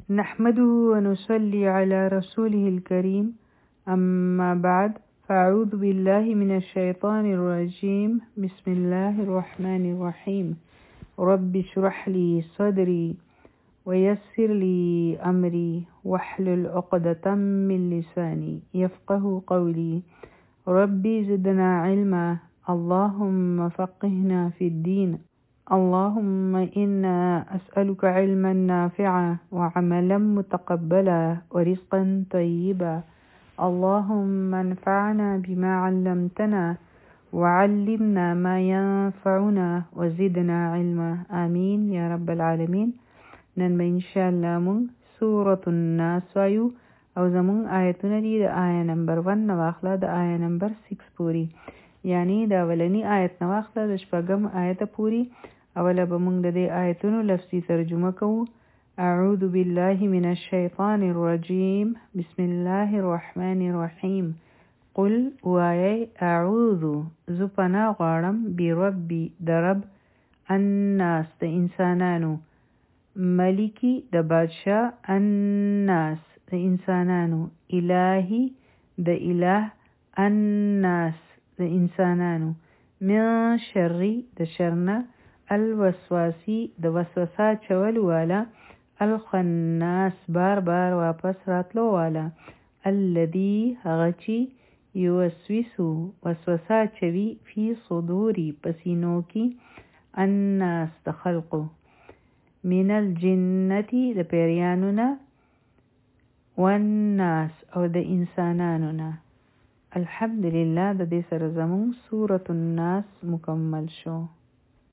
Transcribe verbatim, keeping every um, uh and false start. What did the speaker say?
نحمده ونصلي على رسوله الكريم أما بعد فأعوذ بالله من الشيطان الرجيم بسم الله الرحمن الرحيم رب اشرح لي صدري ويسر لي أمري واحلل عقدة من لساني يفقه قولي ربي زدنا علما اللهم فقهنا في الدين اللهم إنا أسألك علما نافعا وعملا متقبلا ورزقا طيبا اللهم انفعنا بما علمتنا وعلمنا ما ينفعنا وزدنا علما آمين يا رب العالمين. نن به انشاءالله مون سورة الناس وایو او زمون آیتونه دي د آیه نمبر ون نواخله د آیه نمبر سکس پوری، یعنی دا اولنی آیت نواخله د شپږم آیت پوری. اوله به مونږ د دې آیتونو لفظي ترجمه کوو. اعوذ بالله من الشیطان الرجیم بسم الله الرحمن الرحیم. قل وایي اعوذ زو پناه غواړم بربي د رب الناس د انسانانو، ملکی د بادشاه، الناس د انسانانو، الهی د اله الناس د انسانانو، من شری د شرنا، الوسواسی د وسوسه چول والا، الخناس بار بار واپس راتلو والا، الذي هغه چې یوسوسو وسوسه چوي فی صدوری پسینو کی، الناس د خلقو، من الجنتی د پیریانو نه، والناس او د انسانانو نه. الحمدلله د دې سره زمون سورة الناس مکمل شو.